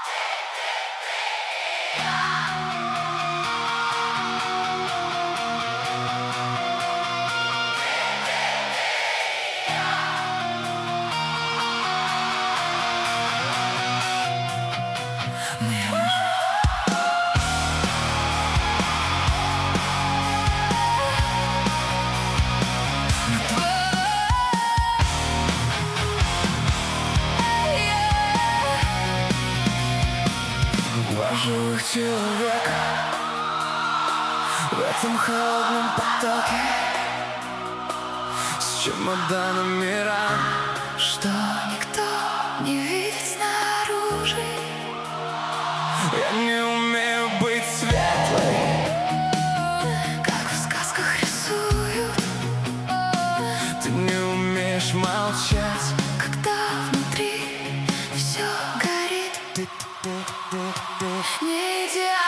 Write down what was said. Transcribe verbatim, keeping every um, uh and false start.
Живых человек в этом холодном потоке, с чемоданами ран, что никто не видит снаружи. Я не умею быть светлой, как в сказках рисуют. Ты не умеешь молчать, когда внутри все горит. Не идеально.